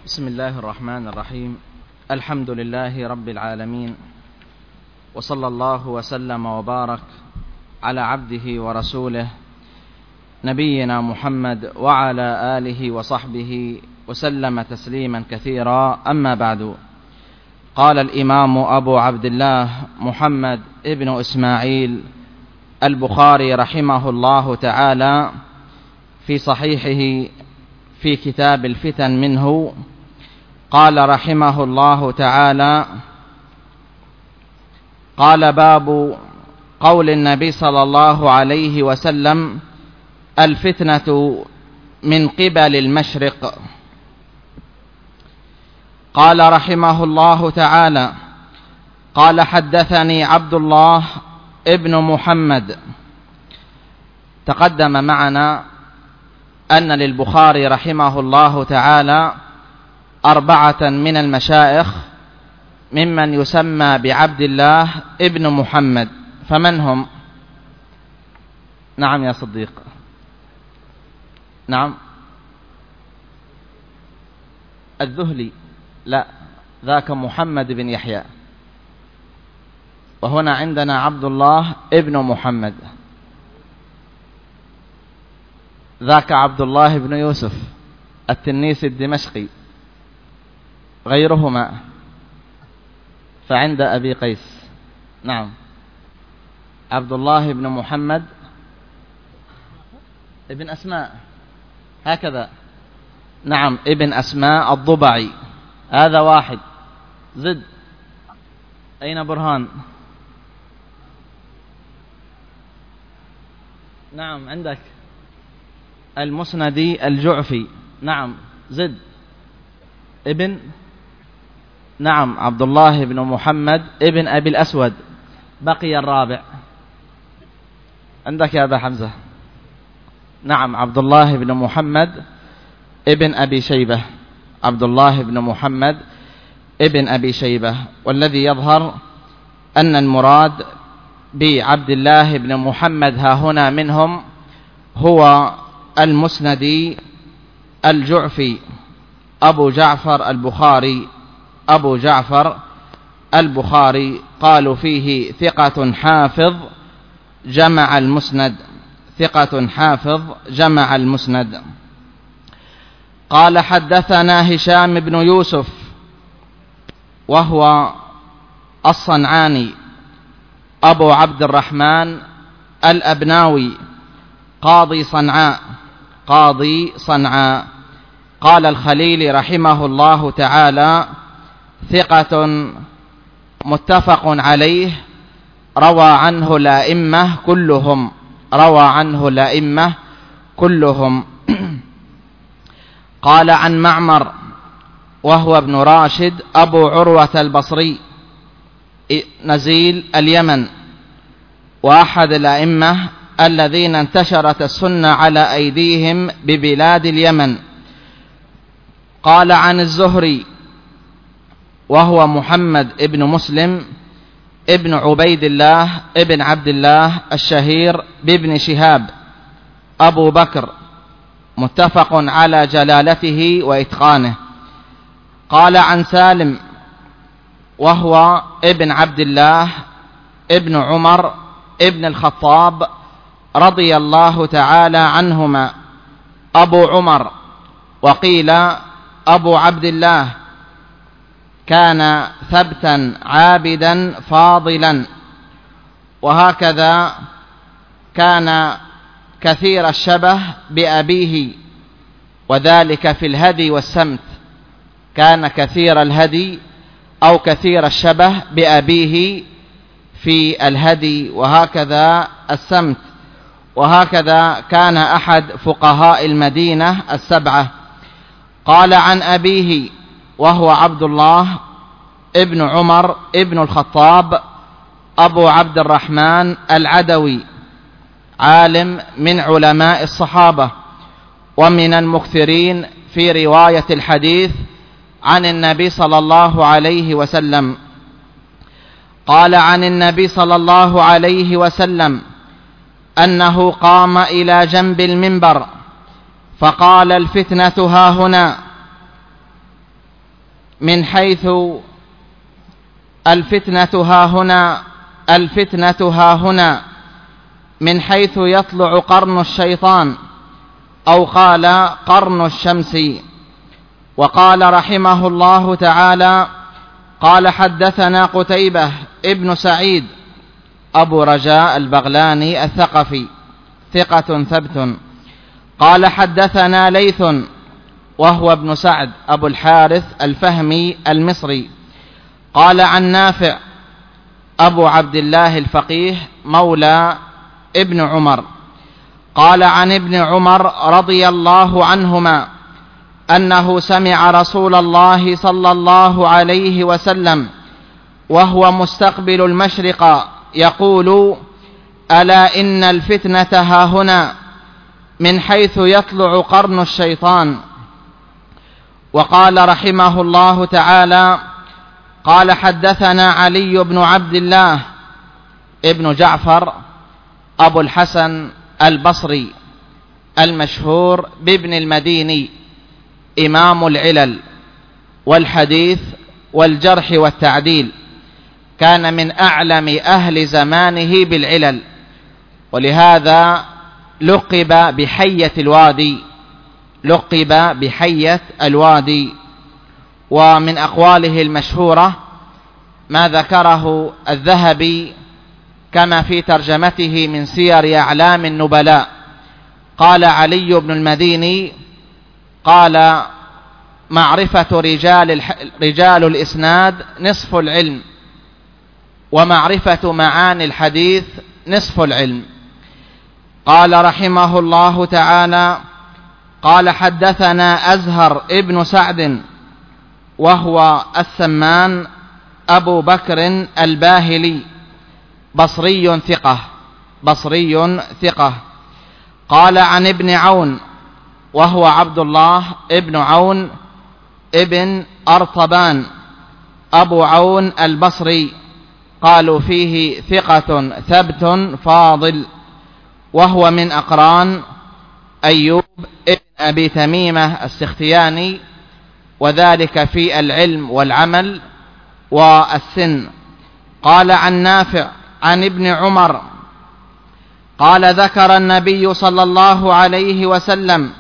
بسم الله الرحمن الرحيم. الحمد لله رب العالمين، وصلى الله وسلم وبارك على عبده ورسوله نبينا محمد وعلى آله وصحبه وسلم تسليما كثيرا. أما بعد، قال الإمام أبو عبد الله محمد ابن إسماعيل البخاري رحمه الله تعالى في صحيحه في كتاب الفتن منه، قال رحمه الله تعالى: قال باب قول النبي صلى الله عليه وسلم: الفتنة من قبل المشرق. قال رحمه الله تعالى: قال حدثني عبد الله ابن محمد. تقدم معنا أن للبخاري رحمه الله تعالى 4 من المشايخ ممن يسمى بعبد الله ابن محمد، فمن هم؟ نعم يا صديق. نعم الذهلي، لا، ذاك محمد بن يحيى، وهنا عندنا عبد الله ابن محمد، ذاك عبد الله بن يوسف التنيسي الدمشقي، غيرهما فعند أبي قيس. نعم، عبد الله بن محمد ابن أسماء، هكذا. نعم، ابن أسماء الضبعي، هذا واحد. زد. أين برهان؟ نعم عندك المسندي الجعفي. نعم زد. ابن، نعم، عبد الله بن محمد ابن أبي الأسود. بقي الرابع عندك يا أبا حمزة. نعم، عبد الله بن محمد ابن أبي شيبة، عبد الله بن محمد ابن أبي شيبة. والذي يظهر أن المراد بعبد الله بن محمد ها هنا منهم هو المسندي الجعفي أبو جعفر البخاري. أبو جعفر البخاري قالوا فيه ثقة حافظ جمع المسند، ثقة حافظ جمع المسند. قال حدثنا هشام بن يوسف وهو الصنعاني أبو عبد الرحمن الأبناوي قاضي صنعاء، قاضي صنعاء. قال الخليلي رحمه الله تعالى: ثقة متفق عليه، روى عنه الأئمة كلهم، روى عنه الأئمة كلهم. قال عن معمر وهو ابن راشد أبو عروة البصري نزيل اليمن، وأحد الأئمة الذين انتشرت السنة على أيديهم ببلاد اليمن. قال عن الزهري وهو محمد ابن مسلم ابن عبيد الله ابن عبد الله الشهير بابن شهاب أبو بكر، متفق على جلالته وإتقانه. قال عن سالم وهو ابن عبد الله ابن عمر ابن الخطاب رضي الله تعالى عنهما، أبو عمر وقيل أبو عبد الله، كان ثبتا عابدا فاضلا، وهكذا كان كثير الشبه بأبيه، وذلك في الهدي والسمت، كان كثير الهدي أو كثير الشبه بأبيه في الهدي، وهكذا السمت. وهكذا كان أحد فقهاء المدينة 7. قال عن أبيه وهو عبد الله ابن عمر ابن الخطاب أبو عبد الرحمن العدوي، عالم من علماء الصحابة ومن المكثرين في رواية الحديث عن النبي صلى الله عليه وسلم. قال عن النبي صلى الله عليه وسلم أنه قام إلى جنب المنبر فقال: الفتنة ها هنا، من حيث الفتنة ها هنا من حيث يطلع قرن الشيطان، أو قال قرن الشمس. وقال رحمه الله تعالى: قال حدثنا قتيبة ابن سعيد أبو رجاء البغلاني الثقفي ثقة ثبت. قال حدثنا ليث وهو ابن سعد أبو الحارث الفهمي المصري. قال عن نافع أبو عبد الله الفقيه مولى ابن عمر. قال عن ابن عمر رضي الله عنهما أنه سمع رسول الله صلى الله عليه وسلم وهو مستقبل المشرق يقول: ألا إن الفتنة ها هنا من حيث يطلع قرن الشيطان. وقال رحمه الله تعالى: قال حدثنا علي بن عبد الله ابن جعفر أبو الحسن البصري المشهور بابن المديني، إمام العلل والحديث والجرح والتعديل، كان من أعلم أهل زمانه بالعلل، ولهذا لقب بحية الوادي. ومن أقواله المشهورة ما ذكره الذهبي كما في ترجمته من سير أعلام النبلاء. قال علي بن المديني: قال معرفة رجال الإسناد نصف العلم، ومعرفة معاني الحديث نصف العلم. قال رحمه الله تعالى: قال حدثنا أزهر ابن سعد وهو السمان أبو بكر الباهلي بصري ثقة. قال عن ابن عون وهو عبد الله ابن عون ابن أرطبان أبو عون البصري، قالوا فيه ثقة ثبت فاضل، وهو من أقران أيوب ابن أبي تميمة السختياني، وذلك في العلم والعمل والسن. قال عن نافع عن ابن عمر قال: ذكر النبي صلى الله عليه وسلم: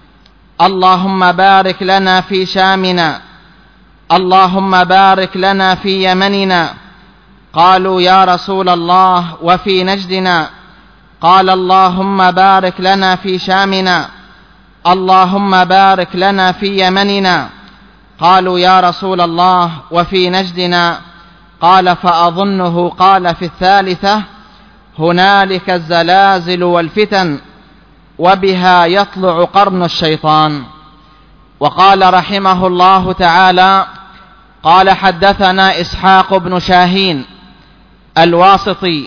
اللهم بارك لنا في شامنا، اللهم بارك لنا في يمننا. قالوا: يا رسول الله وفي نجدنا؟ قال: اللهم بارك لنا في شامنا، اللهم بارك لنا في يمننا. قالوا: يا رسول الله وفي نجدنا؟ قال: فأظنه قال في الثالثة: هنالك الزلازل والفتن، وبها يطلع قرن الشيطان. وقال رحمه الله تعالى: قال حدثنا إسحاق بن شاهين الواسطي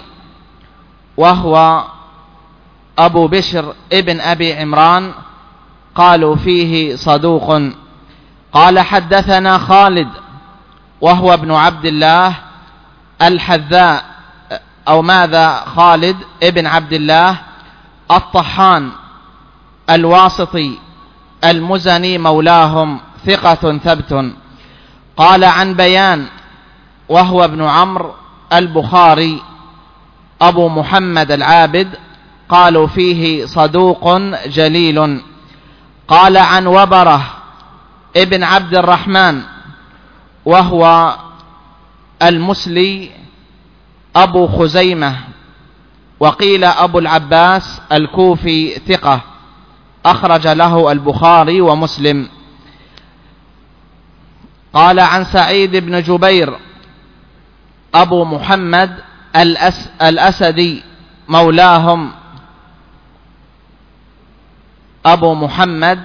وهو أبو بشر ابن أبي عمران، قالوا فيه صدوق. قال حدثنا خالد وهو ابن عبد الله الحذاء، أو ماذا، خالد ابن عبد الله الطحان الواسطي المزني مولاهم ثقة ثبت. قال عن بيان وهو ابن عمرو البخاري أبو محمد العابد، قالوا فيه صدوق جليل. قال عن وبره ابن عبد الرحمن وهو المسلي أبو خزيمة، وقيل أبو العباس الكوفي ثقة، أخرج له البخاري ومسلم. قال عن سعيد بن جبير أبو محمد الأسدي مولاهم، أبو محمد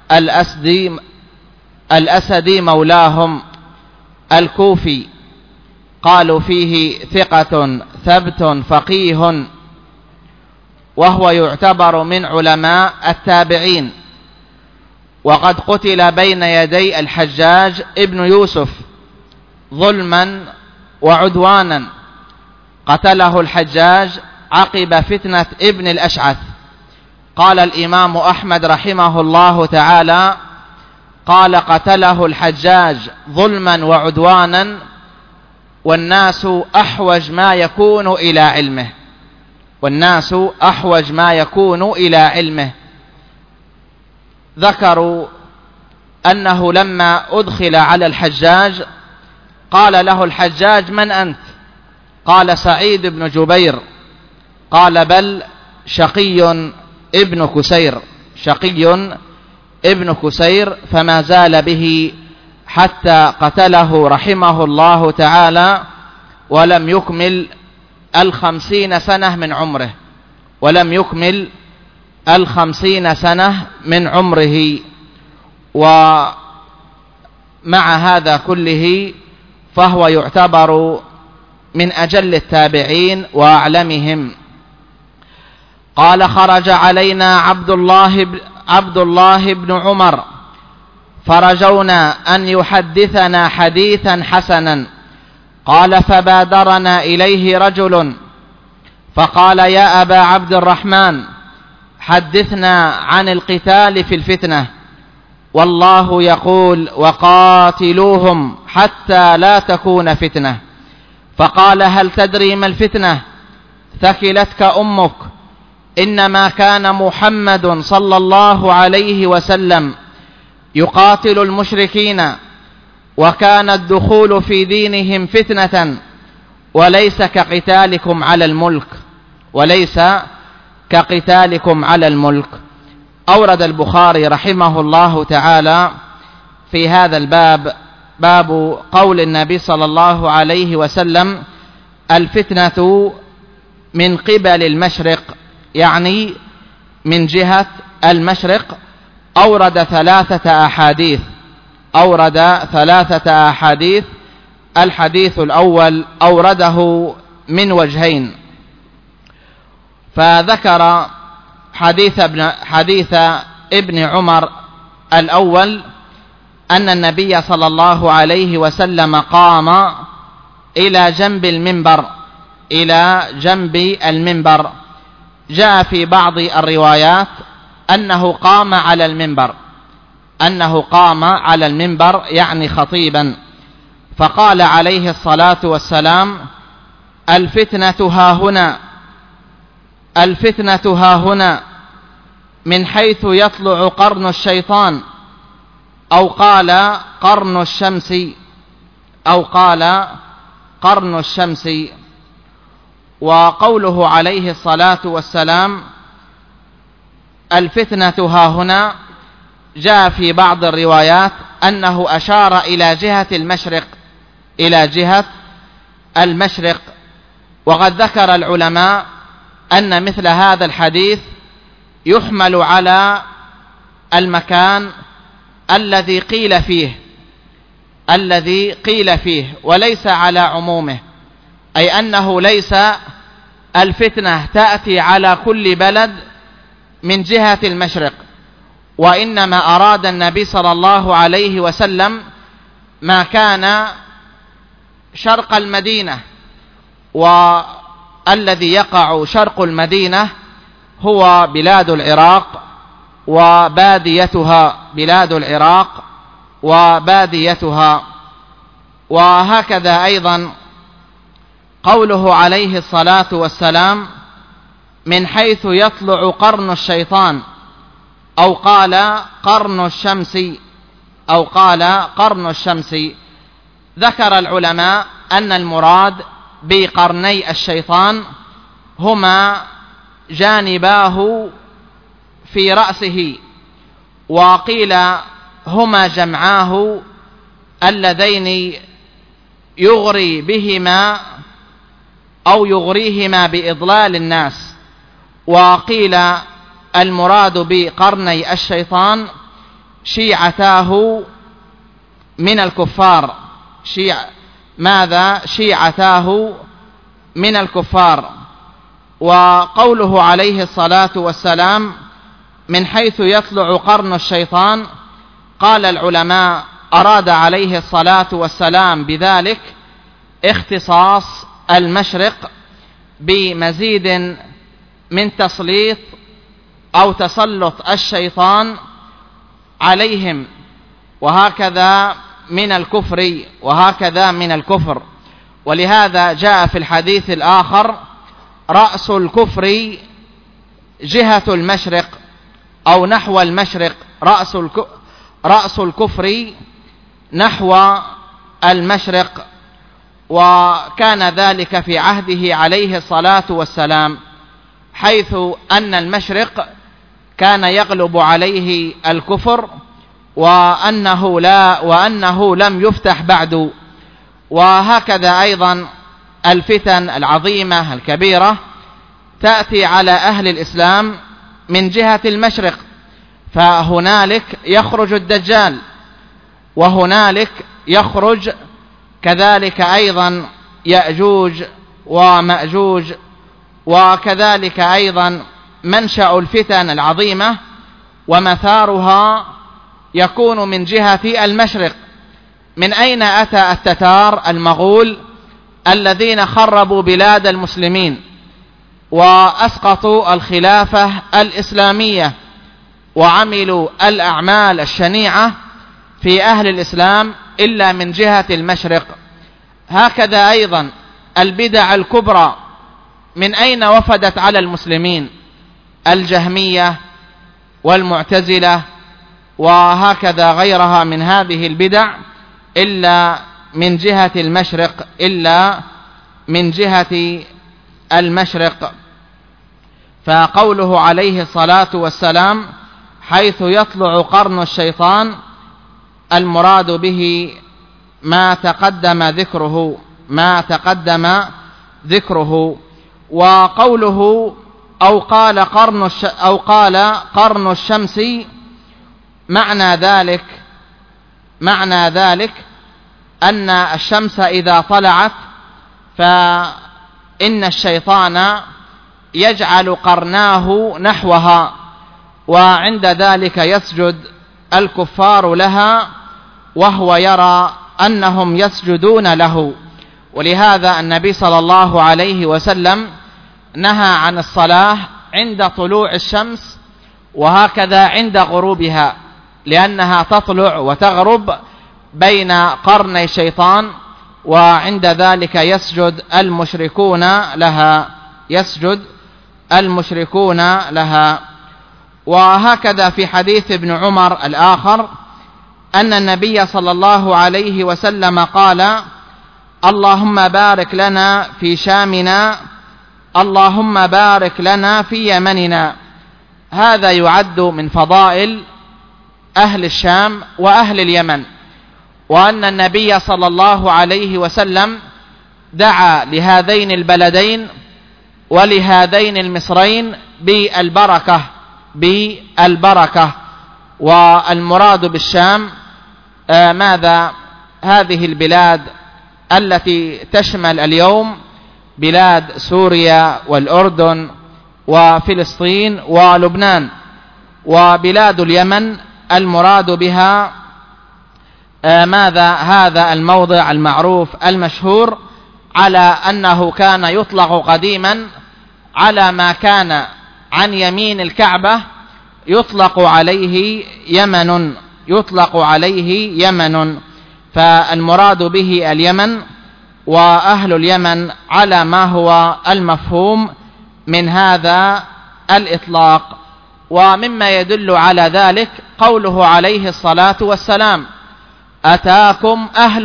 الأسدي مولاهم الكوفي، قالوا فيه ثقة ثبت فقيه، وهو يعتبر من علماء التابعين، وقد قتل بين يدي الحجاج ابن يوسف ظلما وعدوانا، قتله الحجاج عقب فتنة ابن الأشعث. قال الإمام أحمد رحمه الله تعالى: قال قتله الحجاج ظلما وعدوانا والناس أحوج ما يكون إلى علمه، والناس أحوج ما يكون إلى علمه. ذكروا أنه لما أدخل على الحجاج قال له الحجاج: من أنت؟ قال: سعيد بن جبير. قال: بل شقي ابن كسير، شقي ابن كسير. فما زال به حتى قتله رحمه الله تعالى ولم يكمل 50 سنة من عمره، ولم يكمل 50 سنة من عمره. ومع هذا كله فهو يعتبر من أجل التابعين وأعلمهم. قال: خرج علينا عبد الله بن عمر فرجونا أن يحدثنا حديثا حسنا. قال: فبادرنا إليه رجل فقال: يا أبا عبد الرحمن، حدثنا عن القتال في الفتنة، والله يقول: وقاتلوهم حتى لا تكون فتنة. فقال: هل تدري ما الفتنة؟ ثكلتك أمك، إنما كان محمد صلى الله عليه وسلم يقاتل المشركين، وكان الدخول في دينهم فتنة، وليس كقتالكم على الملك، وليس كقتالكم على الملك. أورد البخاري رحمه الله تعالى في هذا الباب باب قول النبي صلى الله عليه وسلم: الفتنة من قبل المشرق، يعني من جهة المشرق. أورد 3 أحاديث، أورد 3 أحاديث. الحديث الأول أورده من وجهين، فذكر حديث ابن عمر الأول أن النبي صلى الله عليه وسلم قام إلى جنب المنبر، إلى جنب المنبر. جاء في بعض الروايات أنه قام على المنبر، أنه قام على المنبر يعني خطيبا. فقال عليه الصلاة والسلام: الفتنة ها هنا، الفتنة ها هنا، من حيث يطلع قرن الشيطان، أو قال قرن الشمس، أو قال قرن الشمس. وقوله عليه الصلاة والسلام الفتنة ها هنا جاء في بعض الروايات أنه أشار إلى جهة المشرق، إلى جهة المشرق. وقد ذكر العلماء أن مثل هذا الحديث يحمل على المكان الذي قيل فيه، الذي قيل فيه، وليس على عمومه، أي أنه ليس الفتنة تأتي على كل بلد من جهة المشرق، وإنما أراد النبي صلى الله عليه وسلم ما كان شرق المدينة، والذي يقع شرق المدينة هو بلاد العراق وباديتها، بلاد العراق وباديتها. وهكذا أيضا قوله عليه الصلاة والسلام من حيث يطلع قرن الشيطان، أو قال قرن الشمس، أو قال قرن الشمس. ذكر العلماء أن المراد بقرني الشيطان هما جانباه في رأسه، وقيل هما جمعاه اللذين يغري بهما أو يغريهما بإضلال الناس. وقيل المراد بقرني الشيطان شيعتاه من الكفار، شيعتاه من الكفار. وقوله عليه الصلاة والسلام من حيث يطلع قرن الشيطان، قال العلماء أراد عليه الصلاة والسلام بذلك اختصاص المشرق بمزيد من تسليط أو تسلط الشيطان عليهم وهكذا من الكفر. ولهذا جاء في الحديث الآخر: رأس الكفر جهة المشرق أو نحو المشرق، رأس الكفر نحو المشرق. وكان ذلك في عهده عليه الصلاة والسلام، حيث أن المشرق كان يغلب عليه الكفر، وأنه لم يفتح بعد. وهكذا أيضا الفتن العظيمة الكبيرة تأتي على أهل الإسلام من جهة المشرق، فهنالك يخرج الدجال، وهنالك يخرج كذلك أيضا يأجوج ومأجوج، وكذلك أيضا منشأ الفتن العظيمة ومثارها يكون من جهة المشرق. من أين أتى التتار المغول الذين خربوا بلاد المسلمين وأسقطوا الخلافة الإسلامية وعملوا الأعمال الشنيعة في أهل الإسلام إلا من جهة المشرق؟ هكذا أيضا البدع الكبرى من أين وفدت على المسلمين؟ الجهمية والمعتزلة وهكذا غيرها من هذه البدع، إلا من جهة المشرق. فقوله عليه الصلاة والسلام: حيث يطلع قرن الشيطان، المراد به ما تقدم ذكره. وقوله أو قال قرن الشمس، معنى ذلك أن الشمس إذا طلعت فإن الشيطان يجعل قرناه نحوها، وعند ذلك يسجد الكفار لها وهو يرى أنهم يسجدون له. ولهذا النبي صلى الله عليه وسلم نهى عن الصلاة عند طلوع الشمس وهكذا عند غروبها، لأنها تطلع وتغرب بين قرني الشيطان، وعند ذلك يسجد المشركون لها. وهكذا في حديث ابن عمر الآخر أن النبي صلى الله عليه وسلم قال: اللهم بارك لنا في شامنا، اللهم بارك لنا في يمننا. هذا يعد من فضائل أهل الشام وأهل اليمن، وأن النبي صلى الله عليه وسلم دعا لهذين البلدين ولهذين المصرين بالبركة. والمراد بالشام هذه البلاد التي تشمل اليوم بلاد سوريا والأردن وفلسطين ولبنان. وبلاد اليمن المراد بها هذا الموضع المعروف المشهور على أنه كان يطلق قديما على ما كان عن يمين الكعبة، يطلق عليه يمن. فالمراد به اليمن وأهل اليمن على ما هو المفهوم من هذا الإطلاق. ومما يدل على ذلك قوله عليه الصلاة والسلام: أتاكم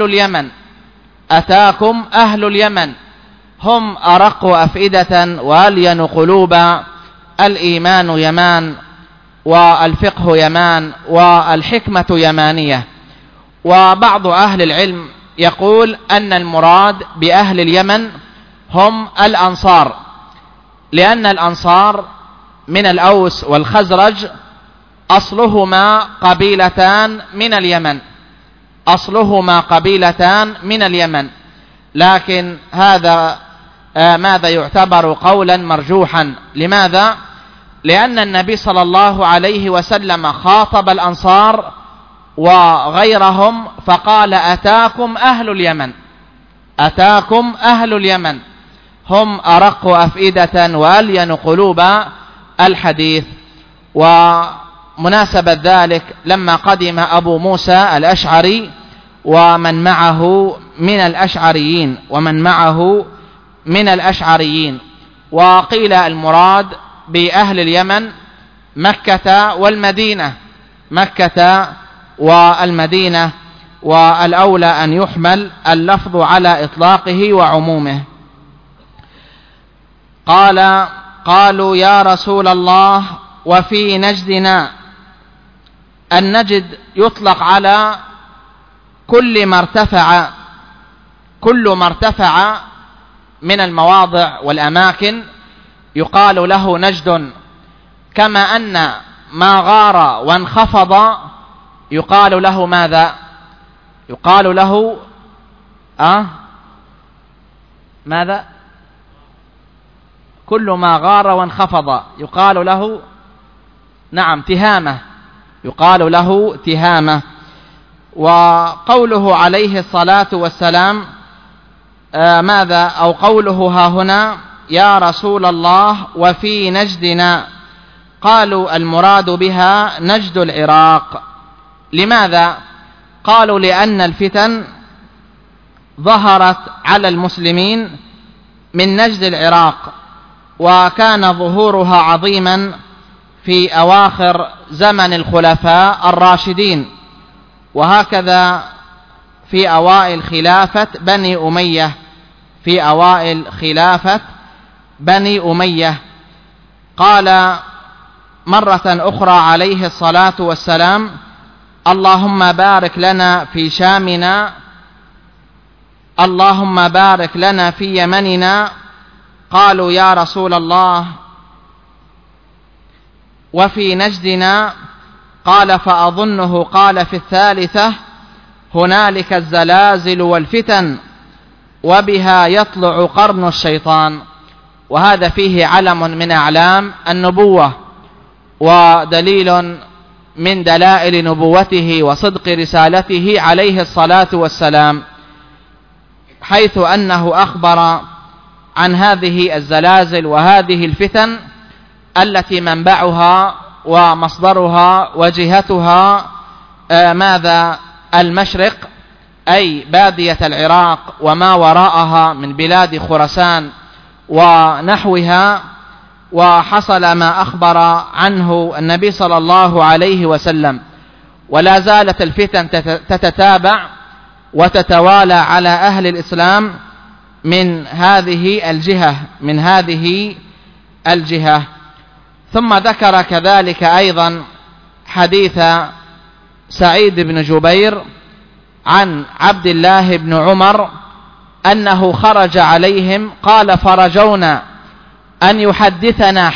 أهل اليمن هم أرق أفئدة وألين قلوبا، الإيمان يمان والفقه يمان والحكمة يمانية. وبعض أهل العلم يقول أن المراد بأهل اليمن هم الأنصار، لأن الأنصار من الأوس والخزرج أصلهما قبيلتان من اليمن، لكن هذا ماذا يعتبر قولا مرجوحا. لماذا؟ لأن النبي صلى الله عليه وسلم خاطب الأنصار وغيرهم فقال: أتاكم أهل اليمن هم أرق أفئدة وألين قلوبا، الحديث. ومناسبة ذلك لما قدم أبو موسى الأشعري ومن معه من الأشعريين وقيل المراد بأهل اليمن مكة والمدينة، والأولى أن يحمل اللفظ على إطلاقه وعمومه. قالوا يا رسول الله وفي نجدنا. النجد يطلق على كل ما ارتفع من المواضع والأماكن يقال له نجد، كما أن ما غار وانخفض يقال له ماذا؟ يقال له ماذا؟ كل ما غار وانخفض يقال له تهامة، يقال له تهامة. وقوله عليه الصلاة والسلام ماذا؟ أو قوله ها هنا يا رسول الله وفي نجدنا، قالوا المراد بها نجد العراق. لماذا؟ قالوا لأن الفتن ظهرت على المسلمين من نجد العراق، وكان ظهورها عظيما في أواخر زمن الخلفاء الراشدين، وهكذا في أوائل خلافة بني أمية. قال مرة أخرى عليه الصلاة والسلام اللهم بارك لنا في شامنا، اللهم بارك لنا في يمننا. قالوا يا رسول الله وفي نجدنا، قال فأظنه قال في الثالثة هنالك الزلازل والفتن وبها يطلع قرن الشيطان. وهذا فيه علم من أعلام النبوة ودليل من دلائل نبوته وصدق رسالته عليه الصلاة والسلام، حيث أنه أخبر عن هذه الزلازل وهذه الفتن التي منبعها ومصدرها وجهتها ماذا؟ المشرق، أي بادية العراق وما وراءها من بلاد خراسان ونحوها. وحصل ما أخبر عنه النبي صلى الله عليه وسلم، ولا زالت الفتن تتتابع وتتوالى على أهل الإسلام من هذه الجهة. ثم ذكر كذلك أيضا حديث سعيد بن جبير عن عبد الله بن عمر أنه خرج عليهم، قال فرجونا أن يحدثنا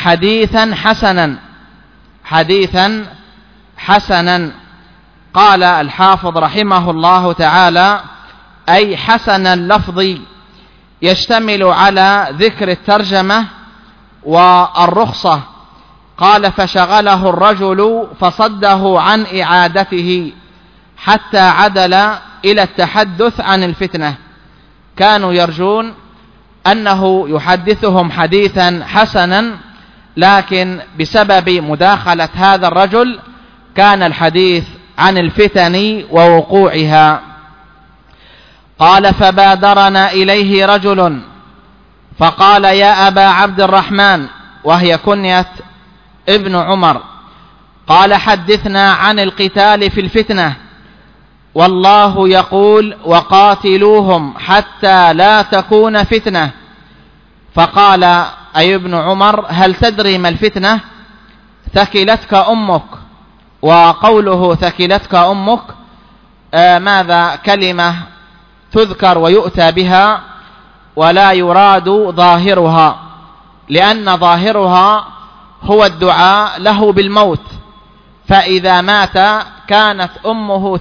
حديثا حسنا. قال الحافظ رحمه الله تعالى أي حسن اللفظ، يشتمل على ذكر الترجمة والرخصة. قال فشغله الرجل فصده عن إعادته حتى عدل إلى التحدث عن الفتنة. كانوا يرجون أنه يحدثهم حديثا حسنا، لكن بسبب مداخلة هذا الرجل كان الحديث عن الفتن ووقوعها. قال فبادرنا إليه رجل فقال يا أبا عبد الرحمن، وهي كنية ابن عمر، قال حدثنا عن القتال في الفتنة، والله يقول وقاتلوهم حتى لا تكون فتنة. فقال أي ابن عمر هل تدري ما الفتنة؟ ثكلتك أمك. وقوله ثكلتك أمك ماذا؟ كلمة تذكر ويؤتى بها ولا يراد ظاهرها، لأن ظاهرها هو الدعاء له بالموت، فإذا مات كانت أمه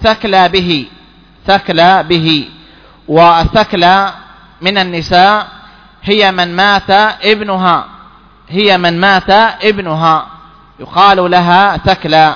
ثكلى به. والثكلى من النساء هي من مات ابنها يقال لها ثكلى.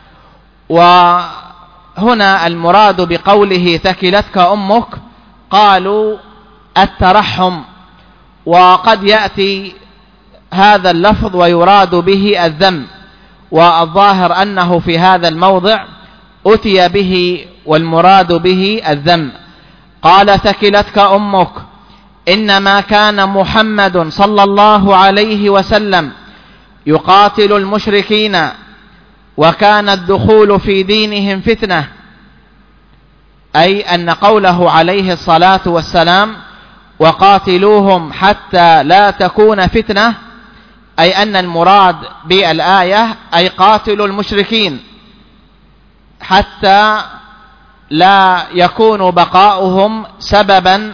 وهنا المراد بقوله ثكلتك أمك قالوا الترحم، وقد يأتي هذا اللفظ ويراد به الذم، والظاهر أنه في هذا الموضع أتي به والمراد به الذم. قال ثكلتك أمك، إنما كان محمد صلى الله عليه وسلم يقاتل المشركين، وكان الدخول في دينهم فتنة، أي أن قوله عليه الصلاة والسلام وقاتلوهم حتى لا تكون فتنة، أي أن المراد بالآية أي قاتلوا المشركين حتى لا يكون بقاؤهم سببا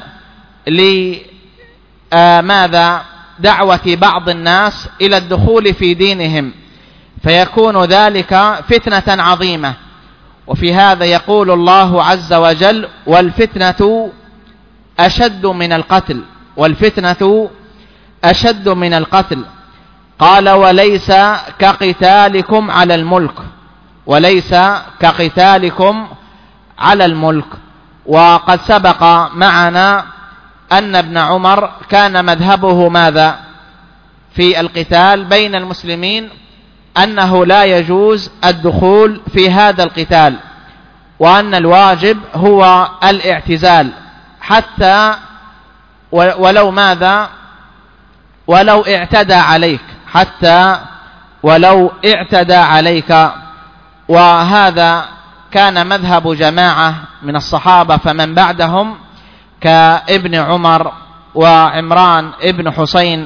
لماذا دعوة بعض الناس إلى الدخول في دينهم، فيكون ذلك فتنة عظيمة. وفي هذا يقول الله عز وجل والفتنة أشد من القتل، والفتنة أشد من القتل. قال وليس كقتالكم على الملك، وليس كقتالكم على الملك. وقد سبق معنا أن ابن عمر كان مذهبه ماذا في القتال بين المسلمين؟ أنه لا يجوز الدخول في هذا القتال، وأن الواجب هو الاعتزال حتى ولو ماذا ولو اعتدى عليك، حتى ولو اعتدى عليك. وهذا كان مذهب جماعة من الصحابة فمن بعدهم كابن عمر وعمران ابن حسين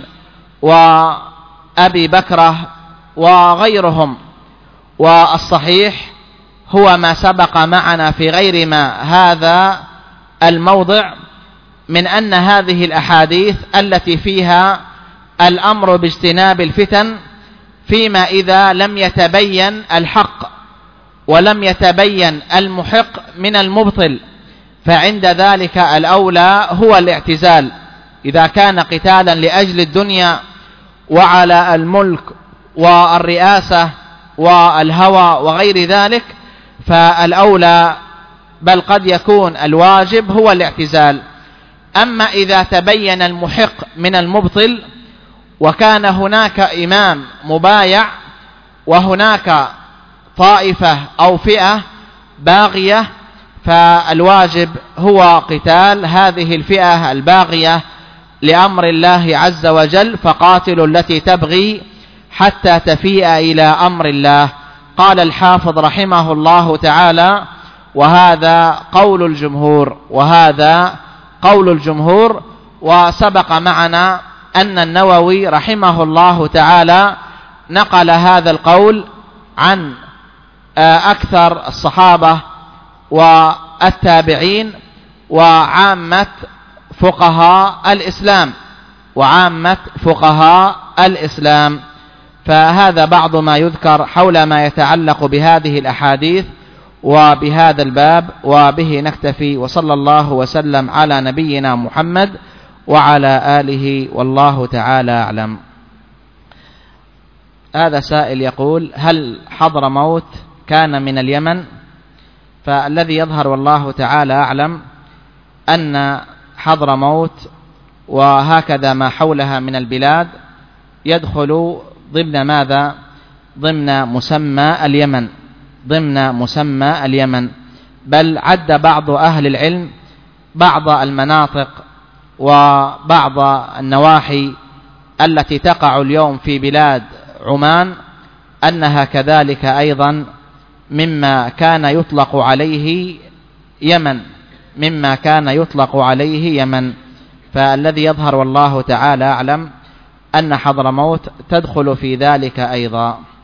وأبي بكرة وغيرهم. والصحيح هو ما سبق معنا في غير ما هذا الموضع من أن هذه الأحاديث التي فيها الأمر باجتناب الفتن فيما إذا لم يتبين الحق ولم يتبين المحق من المبطل، فعند ذلك الأولى هو الاعتزال. إذا كان قتالا لأجل الدنيا وعلى الملك والرئاسة والهوى وغير ذلك فالأولى بل قد يكون الواجب هو الاعتزال. أما إذا تبين المحق من المبطل وكان هناك إمام مبايع وهناك طائفة أو فئة باغية فالواجب هو قتال هذه الفئة الباغية لأمر الله عز وجل، فقاتلوا التي تبغي حتى تفيء إلى أمر الله. قال الحافظ رحمه الله تعالى وهذا قول الجمهور، وهذا قول الجمهور. وسبق معنا أن النووي رحمه الله تعالى نقل هذا القول عن أكثر الصحابة والتابعين وعامة فقهاء الإسلام، وعامة فقهاء الإسلام. فهذا بعض ما يذكر حول ما يتعلق بهذه الأحاديث وبهذا الباب، وبه نكتفي، وصلى الله وسلم على نبينا محمد وعلى آله، والله تعالى أعلم. هذا سائل يقول هل حضرموت كان من اليمن؟ فالذي يظهر والله تعالى أعلم أن حضرموت وهكذا ما حولها من البلاد يدخل ضمن ماذا؟ ضمن مسمى اليمن، ضمن مسمى اليمن. بل عد بعض أهل العلم بعض المناطق وبعض النواحي التي تقع اليوم في بلاد عمان أنها كذلك أيضا مما كان يطلق عليه يمن، مما كان يطلق عليه يمن. فالذي يظهر والله تعالى أعلم أن حضرموت تدخل في ذلك أيضا.